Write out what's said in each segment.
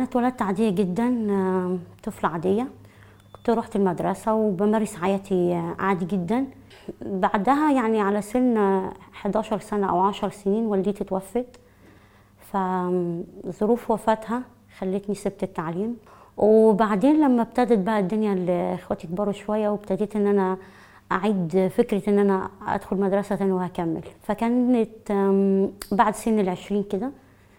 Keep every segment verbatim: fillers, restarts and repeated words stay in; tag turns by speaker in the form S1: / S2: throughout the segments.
S1: اتولدت عادية جدا، آه، طفلة عادية. كنت رحت المدرسة وبمارس حياتي عادي جدا. بعدها يعني على سن حداشر سنة أو عشر سنين والدتي توفت، فظروف وفاتها خلتني سبت التعليم. وبعدين لما ابتدت بقى الدنيا اللي اخواتي كبروا شوية وابتديت ان انا اعيد فكرة ان انا ادخل مدرسة تاني وهكمل، فكانت آم، بعد سن العشرين كده،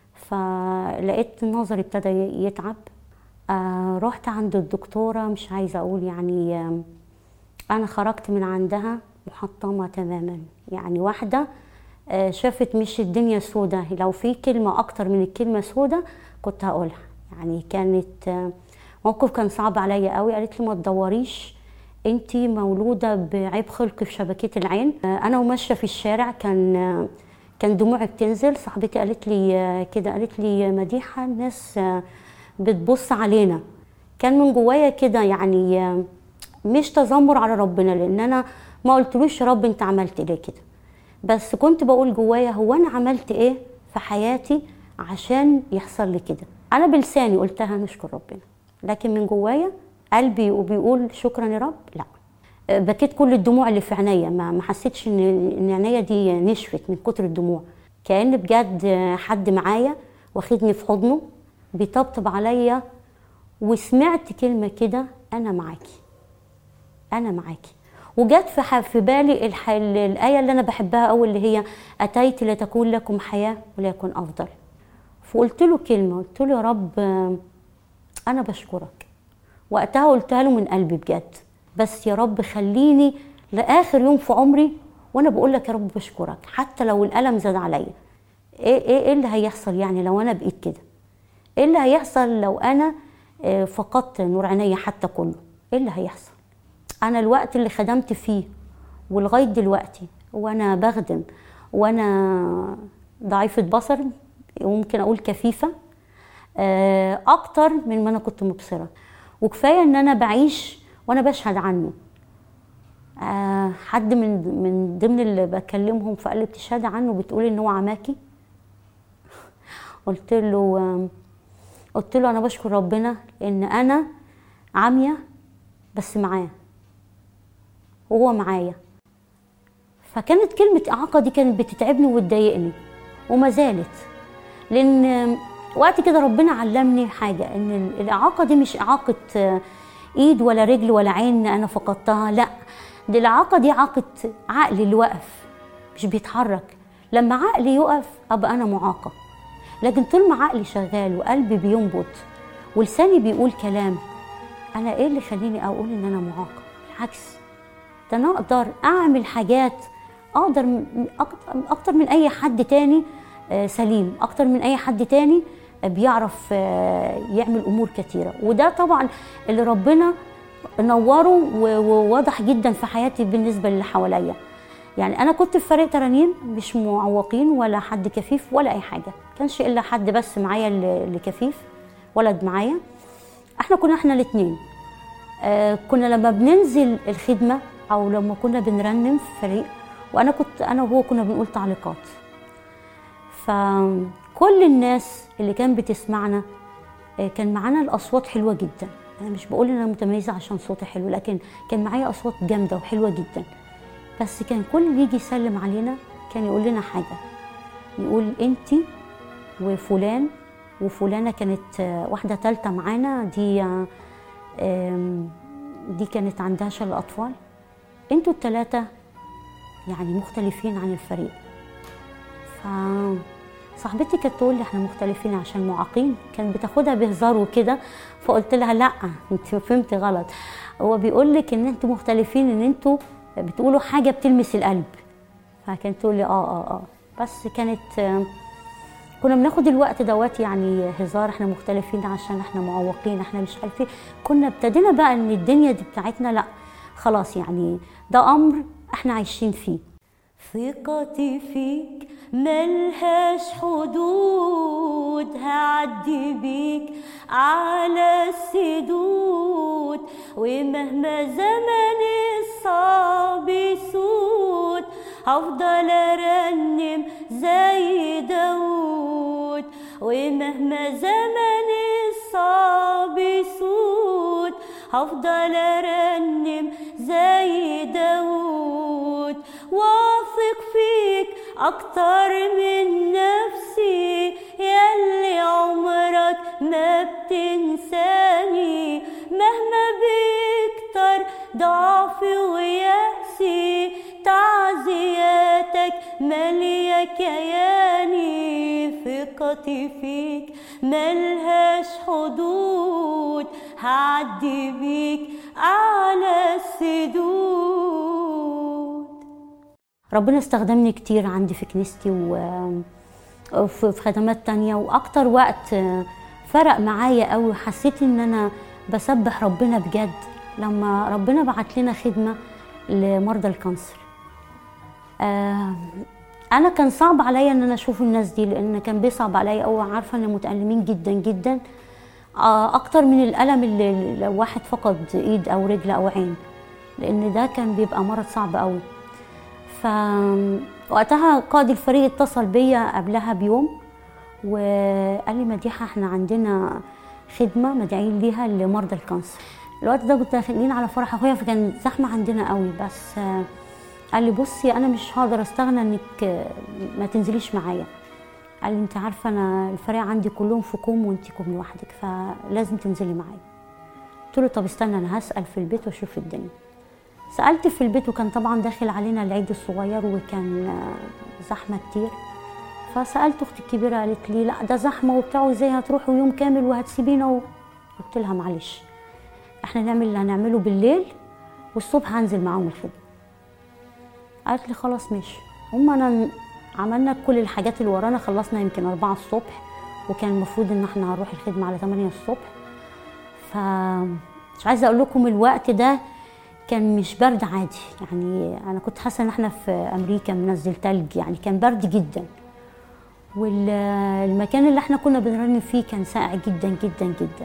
S1: فلقيت نظري ابتدى يتعب. آه رحت عند الدكتورة، مش عايزة اقول يعني آم، انا خرجت من عندها محطمة تماما. يعني واحدة آه، شافت مش الدنيا سودة، لو في كلمة اكتر من الكلمة سودة كنت هقولها. يعني كانت آه، موقف كان صعب عليا قوي. قالت لي ما تدوريش، انتي مولودة بعيب خلق في شبكية العين. آه، انا وماشية في الشارع كان آه، كان دموعي بتنزل. صاحبتي قالت لي آه، كده، قالت لي مديحة الناس آه، بتبص علينا. كان من جوايا كده يعني آه، مش تذمر على ربنا، لان انا ما قلتلوش يا رب انت عملت ليه كده، بس كنت بقول جوايا هو انا عملت ايه في حياتي عشان يحصل لي كده. انا بلساني قلتها نشكر ربنا، لكن من جوايا قلبي وبيقول شكرا يا رب لا. بكيت كل الدموع اللي في عينيا، ما ما حسيتش ان ان عينيا دي نشفت من كتر الدموع. كأن بجد حد معايا واخدني في حضنه بيطبطب عليا، وسمعت كلمة كده، انا معاكي انا معاكي. وجت في ح- في بالي الح... الايه اللي انا بحبها قوي، اللي هي اتيت لتكون لكم حياه وليكن افضل. فقلت له كلمه، قلت له يا رب آه، انا بشكرك. وقتها قلتها له من قلبي بجد، بس يا رب خليني لاخر يوم في عمري وانا بقول لك يا رب بشكرك، حتى لو الالم زاد عليا. ايه ايه ايه اللي هيحصل يعني لو انا بقيت كده؟ ايه اللي هيحصل لو انا آه، فقدت نور عينيا حتى كله؟ ايه اللي هيحصل؟ انا الوقت اللي خدمت فيه ولغايه دلوقتي وانا بخدم وانا ضعيفه بصر، وممكن اقول كفيفه آه، اكتر من ما انا كنت مبصره. وكفايه ان انا بعيش وانا بشهد عنه. آه، حد من من ضمن اللي بكلمهم فقال لي بتشهدي عنه بتقولي ان هو عماكي. قلت له آم، قلت له انا بشكر ربنا ان انا عاميه بس معاه وهو معايا. فكانت كلمة إعاقة دي كانت بتتعبني وتضايقني وما زالت، لأن وقت كده ربنا علمني حاجة، إن الإعاقة دي مش إعاقة آه، إيد ولا رجل ولا عين أنا فقدتها، لأ، دي الإعاقة دي إعاقة عقلي اللي واقف مش بيتحرك. لما عقلي يقف أبقى أنا معاقة، لكن طول ما عقلي شغال وقلبي بينبض ولساني بيقول كلام، أنا إيه اللي يخليني أقول إن أنا معاقة؟ بالعكس، ده انا اقدر اعمل حاجات، اقدر م- أكتر- اكتر من اي حد تاني آه، سليم، اكتر من اي حد تاني آه، بيعرف آه، يعمل امور كتيره. وده طبعا اللي ربنا نوره و- وواضح جدا في حياتي بالنسبه للي حواليا. يعني انا كنت في فريق ترانيم مش معوقين ولا حد كفيف ولا اي حاجه، كانش الا حد بس معايا اللي اللي كفيف، ولد معايا. احنا كنا احنا الاثنين. آه كنا لما بننزل الخدمة أو لما كنا بنرنم في فريق، وأنا كنت أنا وهو كنا بنقول تعليقات. فكل الناس اللي كان بتسمعنا آه كان معانا الأصوات حلوة جدا. أنا مش بقول إن أنا متميزة عشان صوتي حلو، لكن كان معايا أصوات جامدة وحلوة جدا. بس كان كل اللي يجي يسلم علينا كان يقول لنا حاجة، يقول أنتي وفلان وفلانة، كانت آه، واحدة تالتة معانا دي آه، آم، دي كانت عندها شلل أطفال، انتوا التلاتة يعني مختلفين عن الفريق. فصاحبتي كانت تقول لي احنا مختلفين عشان معاقين، كانت بتاخدها بهزار وكده. فقلت لها لا، انت فهمتي غلط، هو بيقول لك ان انتوا مختلفين، ان انتوا بتقولوا حاجة بتلمس القلب. فكانت تقول لي اه اه اه بس كانت آم، كنا بناخد الوقت دوت يعني هزار، احنا مختلفين عشان احنا معوقين، احنا مش عارفين. كنا ابتدينا بقى ان الدنيا دي بتاعتنا لا خلاص، يعني ده امر احنا عايشين فيه. ثقتي فيك ملهاش حدود، هعدي بيك على السدود، ومهما زمن الصعب يسود هفضل ارنم زي داود، ومهما زمن الصعب صعب يسود، هفضل ارنم زي داود، واثق فيك اكتر من نفسي، ياللي عمرك ما بتنساني، مهما بيكتر ضعفي ويأسي، تعزياتك مالية كياني، ثقتي فيك ملهاش حدود، هعدي بيك على السدود. ربنا استخدمني كتير عندي في كنيستي وفي خدمات تانية، واكتر وقت فرق معايا قوي، حسيت ان انا بسبح ربنا بجد لما ربنا بعت لنا خدمة لمرضى الكانسر. انا كان صعب عليا ان انا اشوف الناس دي، لان كان بيصعب عليا قوي، عارفه ان متألمين جدا جدا، اكتر من الالم اللي لو واحد فقد ايد او رجل او عين، لان ده كان بيبقى مرض صعب قوي. فوقتها قائد الفريق اتصل بيا قبلها بيوم وقال لي مديحه احنا عندنا خدمه مدعين ليها لمرضى الكانسر. الوقت ده كنت داخلين على فرح اخويا، فكان زحمه عندنا قوي، بس قال لي بصي انا مش هقدر استغنى انك ما تنزليش معايا. قال لي انت عارفه انا الفريق عندي كلهم في كوم وانت كوم لوحدك، فلازم تنزلي معايا. قلت له طب استنى انا هسال في البيت واشوف الدنيا. سالت في البيت، وكان طبعا داخل علينا العيد الصغير وكان زحمه كتير. فسالت اختي الكبيره، قالت لي لا ده زحمه وبتاع، وازاي هتروحوا يوم كامل وهتسيبينا و... قلت لها معلش احنا نعمل اللي هنعمله بالليل والصبح هنزل معاهم الخدمه. قالت لي خلاص ماشي. هم انا عملنا كل الحاجات اللي ورانا، خلصنا يمكن أربعة الصبح، وكان المفروض ان احنا هنروح الخدمه على ثمانية الصبح. فمش عايزه اقول لكم الوقت ده كان مش برد عادي، يعني انا كنت حاسه ان احنا في امريكا منزل تلج، يعني كان برد جدا. والمكان اللي احنا كنا بنرنم فيه كان ساقع جدا جدا جدا.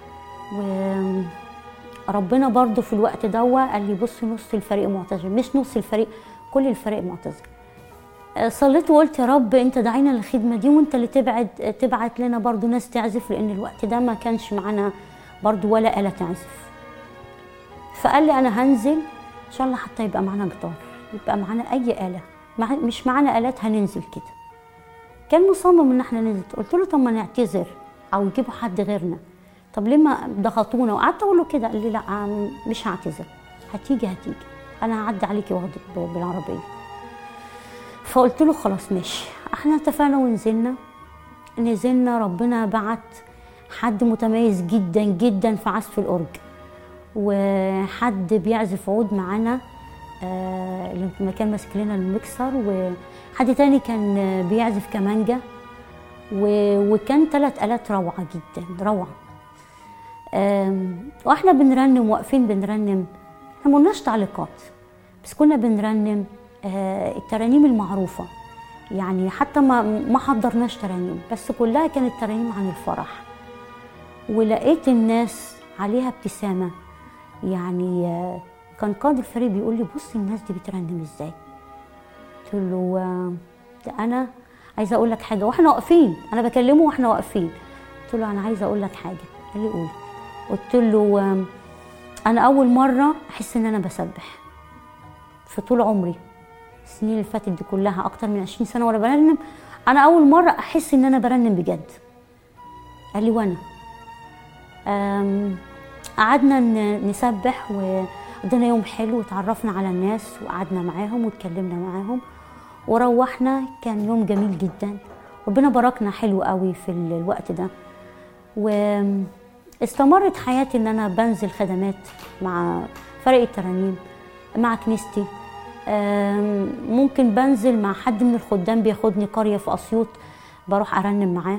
S1: وربنا برضو في الوقت ده قال لي بصي نص الفريق معتذر، مش نص الفريق، كل الفريق معتذر. صليت وقلت يا رب انت دعينا للخدمه دي، وانت اللي تبعد تبعت لنا برضو ناس تعزف، لان الوقت ده ما كانش معانا برضو ولا آلة تعزف. فقال لي انا هنزل ان شاء الله حتى يبقى معانا جيتار، يبقى معانا اي آلة، مع مش معانا آلات هننزل كده. كان مصمم ان احنا ننزل. قلت له طب ما نعتذر او يجيبوا حد غيرنا، طب ليه ما ضغطونا؟ وقعدت اقول له كده. قال لي لا مش هعتذر، هتيجي هتيجي انا هعدي عليكي واخدك بالعربيه. فقلت له خلاص ماشي. احنا اتفقنا ونزلنا. نزلنا ربنا بعت حد متميز جدا جدا في عزف الأورج، وحد بيعزف عود معانا اللي آه كان ماسك لنا المكسر، وحد تاني كان بيعزف كمانجا، وكان ثلاث آلات روعه جدا روعه. واحنا بنرنم واقفين بنرنم، احنا ما قلناش تعليقات، بس كنا بنرنم الترانيم المعروفه، يعني حتى ما ما حضرناش ترانيم، بس كلها كانت ترانيم عن الفرح. ولقيت الناس عليها ابتسامه، يعني كان قائد الفريق بيقول لي بصي الناس دي بترنم ازاي. قلت له ده انا عايزه اقول لك حاجه واحنا واقفين، انا بكلمه واحنا واقفين. قلت له انا عايزه اقول لك حاجه. قال لي قول. قلت له انا اول مره احس ان انا بسبح في طول عمري، السنين اللي فاتت دي كلها اكتر من عشرين سنه وانا برنم، انا اول مره احس ان انا برنم بجد. قال لي وانا قعدنا نسبح وقضينا يوم حلو، وتعرفنا على الناس وقعدنا معاهم واتكلمنا معاهم وروحنا. كان يوم جميل جدا، ربنا باركنا حلو قوي في الوقت ده. واستمرت حياتي ان انا بنزل خدمات مع فريق الترانيم مع كنيستي. ممكن بنزل مع حد من الخدام بياخدني قريه في اسيوط، بروح ارنم معاه.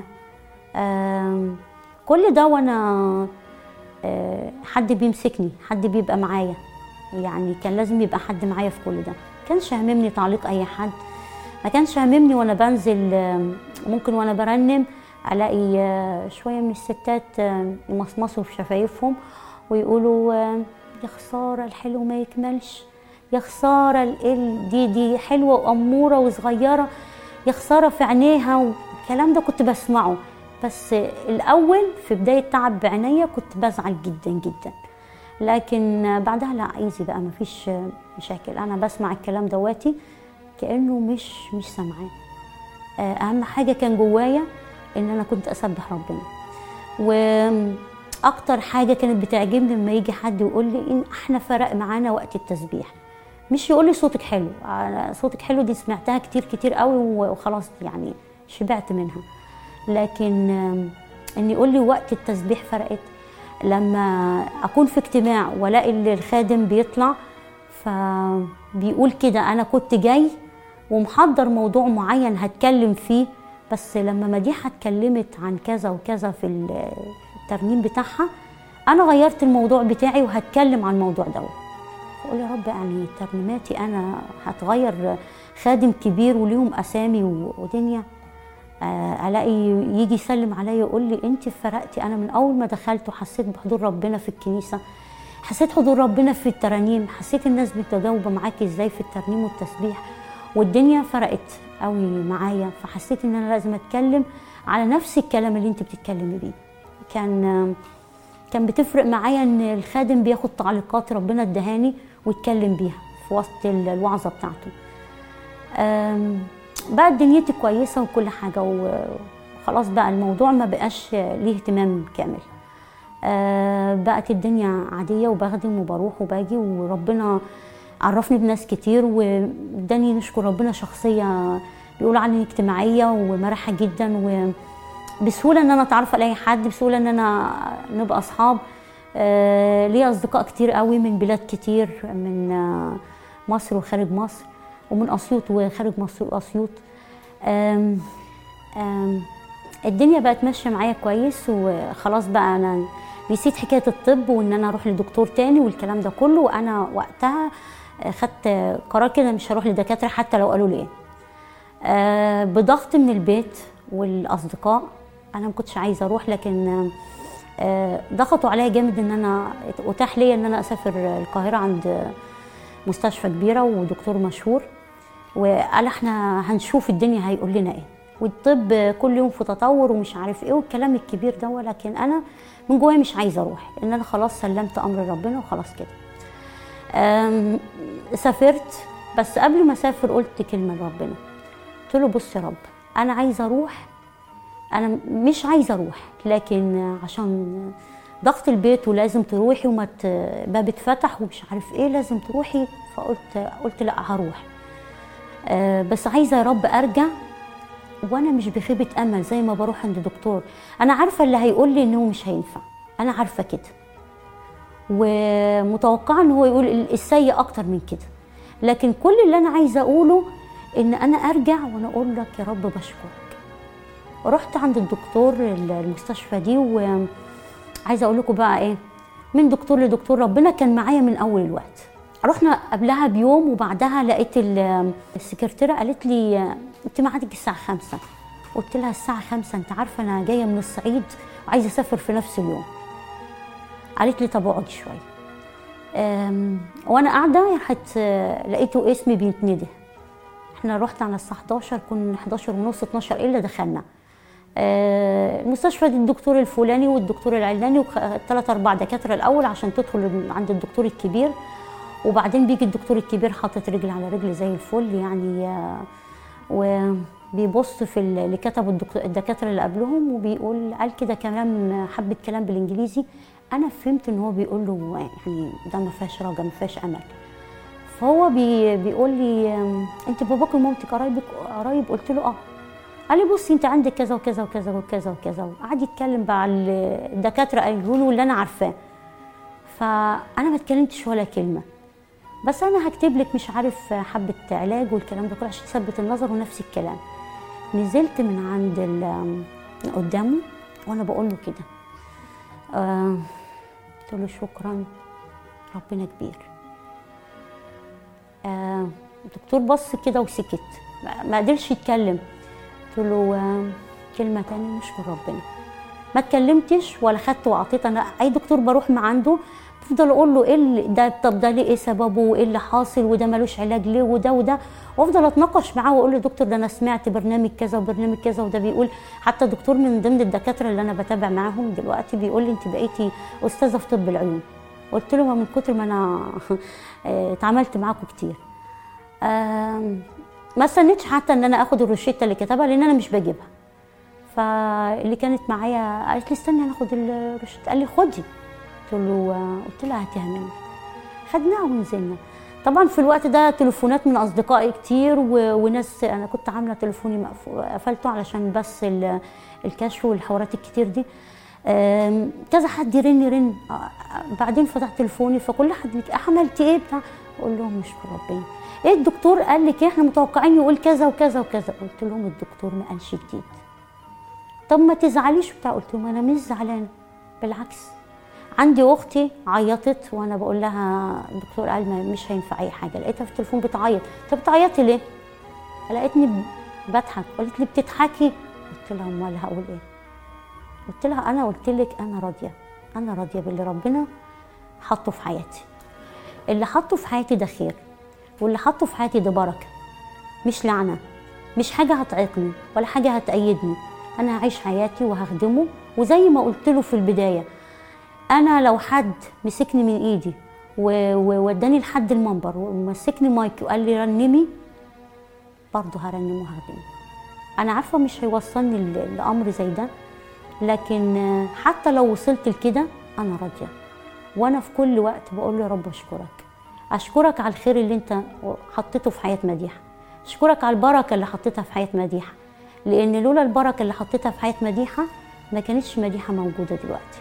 S1: كل ده وانا حد بيمسكني، حد بيبقى معايا، يعني كان لازم يبقى حد معايا في كل ده. ما كانش هاممني تعليق اي حد، ما كانش هاممني وانا بنزل. ممكن وانا برنم الاقي شويه من الستات يمصمصوا في شفايفهم ويقولوا يا خساره الحلو ما يكملش، يا خساره دي دي حلوه واموره وصغيره، يا خساره في عينيها. والكلام ده كنت بسمعه، بس الاول في بدايه تعب بعينيا كنت بزعل جدا جدا، لكن بعدها لا ايزي بقى، مفيش مشاكل. انا بسمع الكلام دواتي كانه مش مش سامعاه. اهم حاجه كان جوايا ان انا كنت اسبح ربنا. واكتر حاجه كانت بتعجبني لما يجي حد يقول لي ان احنا فرق معانا وقت التسبيح، مش يقول لي صوتك حلو، صوتك حلو دي سمعتها كتير كتير قوي وخلاص يعني شبعت منها، لكن ان يقول لي وقت التسبيح فرقت. لما اكون في اجتماع والاقي الخادم بيطلع فبيقول كده انا كنت جاي ومحضر موضوع معين هتكلم فيه، بس لما مديحه اتكلمت عن كذا وكذا في الترنيم بتاعها انا غيرت الموضوع بتاعي وهتكلم عن الموضوع ده. اقول يا رب يعني ترنيماتي انا هتغير؟ خادم كبير وليهم اسامي ودنيا، الاقي يجي يسلم عليا يقول لي انت فرقتي. انا من اول ما دخلت وحسيت بحضور ربنا في الكنيسه، حسيت حضور ربنا في الترانيم، حسيت الناس بتجاوب معاكي ازاي في الترنيم والتسبيح، والدنيا فرقت قوي معايا. فحسيت ان انا لازم اتكلم على نفس الكلام اللي انت بتتكلمي بيه. كان كان بتفرق معايا ان الخادم بياخد تعليقات ربنا ادهاني ويتكلم بيها في وسط الوعظه بتاعته. بقت دنيتي كويسه وكل حاجه، وخلاص بقى الموضوع ما بقاش ليه اهتمام كامل. بقت الدنيا عاديه وبخدم وبروح وباجي، وربنا عرفني بناس كتير واداني نشكر ربنا شخصيه بيقولوا عني اجتماعيه ومرحه جدا، وبسهوله ان انا اتعرف على اي حد، بسهوله ان انا نبقى اصحاب. ليا اصدقاء كتير قوي من بلاد كتير، من مصر وخارج مصر، ومن اسيوط وخارج مصر واسيوط. أم أم الدنيا بقت ماشيه معايا كويس، وخلاص بقى انا نسيت حكايه الطب وان انا اروح لدكتور تاني والكلام ده كله. وانا وقتها خدت قرار كده مش هروح لدكاتره حتى لو قالوا لي ايه. أه بضغط من البيت والاصدقاء انا ما كنتش عايزه اروح، لكن أه ضغطوا عليا جامد ان انا اتاح لي ان انا اسافر القاهره عند مستشفى كبيره ودكتور مشهور، وقال احنا هنشوف الدنيا هيقول لنا ايه، والطب كل يوم في تطور ومش عارف ايه والكلام الكبير ده. ولكن انا من جوايا مش عايزه اروح، ان انا خلاص سلمت امر ربنا وخلاص كده. سافرت، بس قبل ما اسافر قلت كلمه لربنا، قلت له بص يا رب انا عايزه اروح، انا مش عايزه اروح لكن عشان ضغط البيت ولازم تروحي وما باب اتفتح ومش عارف ايه لازم تروحي. فقلت قلت لا هروح، أه بس عايزه يا رب ارجع وانا مش بخيبه امل زي ما بروح عند دكتور. انا عارفه اللي هيقول لي انه مش هينفع، انا عارفه كده، ومتوقعه ان هو يقول السيء اكتر من كده، لكن كل اللي انا عايزه اقوله ان انا ارجع وانا اقول لك يا رب بشكرك. رحت عند الدكتور المستشفى دي، وعايزه اقول لكم بقى ايه، من دكتور لدكتور ربنا كان معايا من اول الوقت. رحنا قبلها بيوم وبعدها لقيت السكرتيره قالت لي انت ميعادك الساعه خمسة. قلت لها الساعه خمسة؟ انت عارفه انا جايه من الصعيد وعايزه اسافر في نفس اليوم. قالت لي طب اقعدي شويه. وانا قاعده راحت لقيته اسمي بيتندى. احنا رحت على الساعه حداشر، كنا حداشر ونص اتناشر الا دخلنا المستشفى دي، الدكتور الفلاني والدكتور العلاني وثلاث اربع دكاتره الاول عشان تدخل عند الدكتور الكبير، وبعدين بيجي الدكتور الكبير حاطط رجل على رجل زي الفل يعني، وبيبص في اللي كتبوا الدكاتره اللي قبلهم وبيقول قال كده كلام، حبه كلام بالانجليزي. انا فهمت ان هو بيقول له يعني ده ما فيهاش رجا ما فيهاش امل. فهو بي بيقول لي انت باباك ومامتك قرايبك قرايب؟ قلت له اه. قال لي بصي انت عندك كذا وكذا وكذا وكذا وكذا، وقعد يتكلم بقى على الدكاتره قالوا له اللي انا عارفاه. فانا ما اتكلمتش ولا كلمه، بس انا هكتب لك مش عارف حبه علاج والكلام ده كله عشان تثبت النظر ونفس الكلام. نزلت من عند قدامه وانا بقول له كده، آه قلت له شكرا ربنا كبير. آه الدكتور بص كده وسكت، ما قدرش يتكلم. قلت له آه كلمه تانية نشكر ربنا. ما اتكلمتش ولا خدت وعطيت. انا اي دكتور بروح مع عنده بفضل اقول له ايه اللي ده، طب ده ليه، ايه سببه، وايه اللي حاصل، وده ملوش علاج ليه، وده وده، وافضل اتناقش معاه واقول له دكتور ده انا سمعت برنامج كذا وبرنامج كذا وده بيقول. حتى دكتور من ضمن الدكاتره اللي انا بتابع معاهم دلوقتي بيقول لي انت بقيتي استاذه في طب العيون. قلت له ما من كتر ما انا اتعاملت معاكم كتير. ما استنيتش حتى ان انا اخد الروشته اللي كتبها لان انا مش بجيبها. فاللي كانت معايا قالت لي استني انا اخد الروشته، قال لي خدي. قلت له قلت لها هاتيها مني. خدناها ونزلنا. طبعا في الوقت ده تليفونات من اصدقائي كتير وناس، انا كنت عامله تليفوني مقفول قفلته علشان بس الكشف والحوارات الكتير دي. كذا حد يرن يرن، بعدين فتحت تليفوني فكل حد عملتي ايه بتاع، اقول لهم نشكر ربنا. ايه الدكتور قال لك ايه، احنا متوقعين يقول كذا وكذا وكذا. قلت لهم الدكتور ما قالش جديد. طب ما تزعليش بتاع، قلت لهم انا مش زعلانه بالعكس. عندي اختي عيطت وانا بقول لها الدكتور قال ما مش هينفع اي حاجه، لقيتها في التليفون بتعيط. طب بتعيطي ليه؟ لقيتني بضحك، قالت لي بتضحكي؟ قلت لها امال هقول ايه؟ قلت لها انا قلت لك انا راضيه، انا راضيه باللي ربنا حطه في حياتي. اللي حطه في حياتي ده خير، واللي حطه في حياتي ده بركه مش لعنه، مش حاجه هتعيقني ولا حاجه هتأيدني. انا هعيش حياتي وهخدمه. وزي ما قلت له في البدايه، انا لو حد مسكني من ايدي ووداني لحد المنبر ومسكني مايك وقال لي رنمي، برضه هرنم وهخدمه. انا عارفه مش هيوصلني لامر زي ده، لكن حتى لو وصلت لكده انا راضيه. وانا في كل وقت بقول له يا رب اشكرك، اشكرك على الخير اللي انت حطيته في حياه مديحه، اشكرك على البركه اللي حطيتها في حياه مديحه، لان لولا البركه اللي حطيتها في حياه مديحه ما كانتش مديحه موجوده دلوقتي.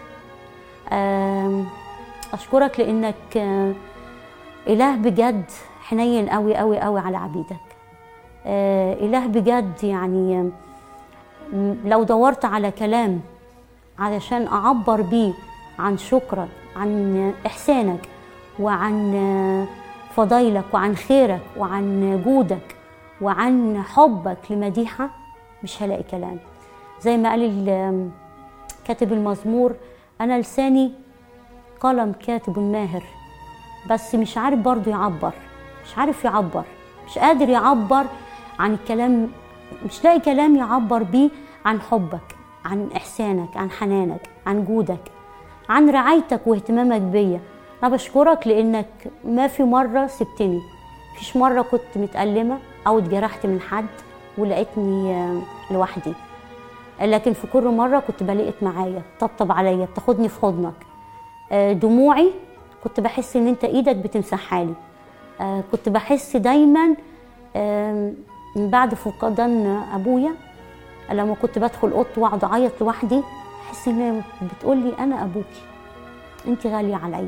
S1: اشكرك لانك اله بجد حنين قوي قوي قوي على عبيدك. اله بجد، يعني لو دورت على كلام علشان اعبر بيه عن شكرك، عن احسانك، وعن فضيلك، وعن خيرك، وعن جودك، وعن حبك لمديحه، مش هلاقي كلام. زي ما قال كاتب المزمور، انا لساني قلم كاتب ماهر، بس مش عارف برضو يعبر، مش عارف يعبر، مش قادر يعبر عن الكلام، مش لاقي كلام يعبر بيه عن حبك، عن احسانك، عن حنانك، عن جودك، عن رعايتك واهتمامك بيا. انا بشكرك لانك ما في مره سبتني، مفيش مره كنت متألمه او اتجرحت من حد ولقيتني لوحدي، لكن في كل مره كنت بلاقيك معايا، طبطب عليا، بتاخدني في حضنك. دموعي كنت بحس ان انت ايدك بتمسحها لي. كنت بحس دايما من بعد فقدان ابويا لما كنت بدخل اوضتي واقعد اعيط لوحدي، احس ان هي بتقول لي انا ابوكي، انت غاليه عليا.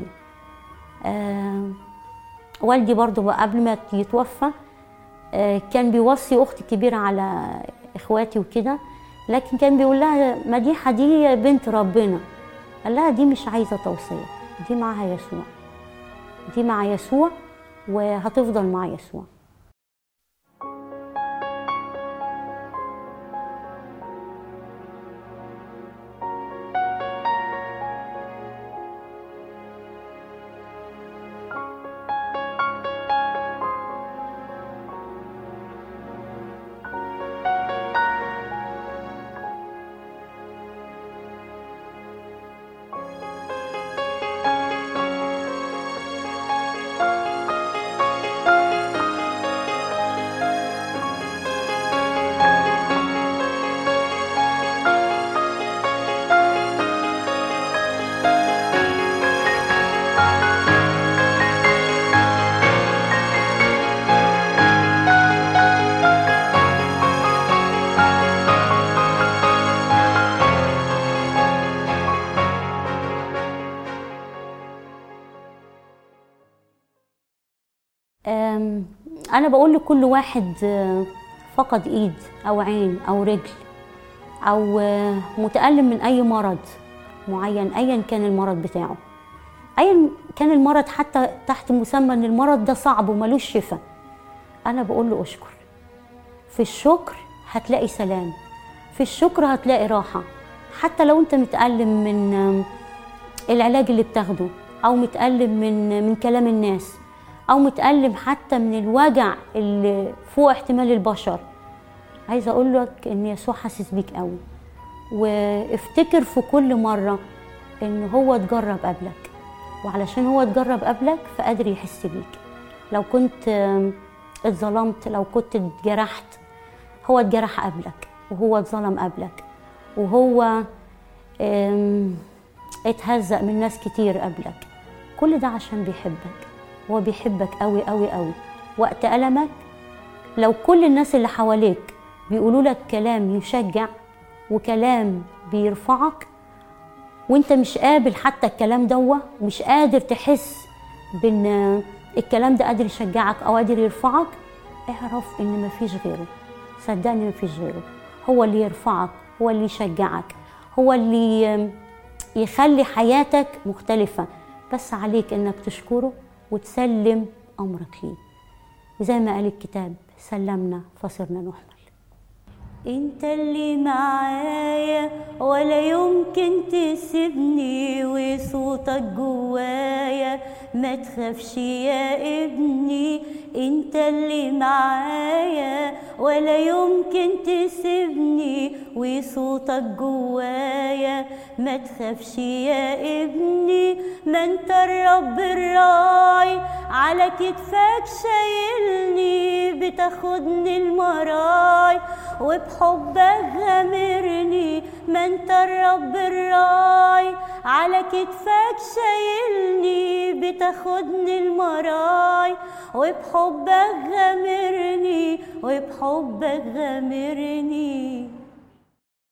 S1: والدي برضو قبل ما يتوفى كان بيوصي اختي الكبيره على اخواتي وكده، لكن كان بيقول لها مديحه دي بنت ربنا، قال لها دي مش عايزه توصيه، دي معها يسوع، دي مع يسوع وهتفضل مع يسوع. أنا بقول لكل واحد فقد إيد أو عين أو رجل أو متألم من أي مرض معين، أيا كان المرض بتاعه، أيا كان المرض، حتى تحت مسمى إن المرض ده صعب وملوش شفاء، أنا بقول له أشكر. في الشكر هتلاقي سلام، في الشكر هتلاقي راحة، حتى لو انت متألم من العلاج اللي بتاخده، او متألم من من كلام الناس، او متألم حتى من الوجع اللي فوق احتمال البشر، عايزه اقول لك ان يسوع حاسس بيك قوي. وافتكر في كل مره ان هو اتجرب قبلك، وعلشان هو اتجرب قبلك فقادر يحس بيك. لو كنت اتظلمت، لو كنت اتجرحت، هو اتجرح قبلك، وهو اتظلم قبلك، وهو اتهزق من ناس كتير قبلك. كل ده عشان بيحبك. هو بيحبك قوي قوي قوي. وقت ألمك لو كل الناس اللي حواليك بيقولوا لك كلام يشجع وكلام بيرفعك، وانت مش قابل حتى الكلام دوه، ومش قادر تحس بان الكلام ده قادر يشجعك او قادر يرفعك، اعرف ان مفيش غيره. صدقني مفيش غيره. هو اللي يرفعك، هو اللي يشجعك، هو اللي يخلي حياتك مختلفة. بس عليك انك تشكره وتسلم امرك ليه. وزي ما قال الكتاب: سلمنا فصرنا نحمل. انت اللي معايا ولا يمكن تسيبني، وصوتك جوايا ما تخافش يا ابني. انت اللي معايا ولا يمكن تسيبني، وصوتك جوايا ما تخافش يا ابني. ما انت الرب الراعي على كتفك شايلني، بتاخدني المراعي وبحبك غامرني. ما انت الرب الراعي على كتفك شايلني، بتاخدني المراعي وبحبك غامرني، وبحبك غامرني.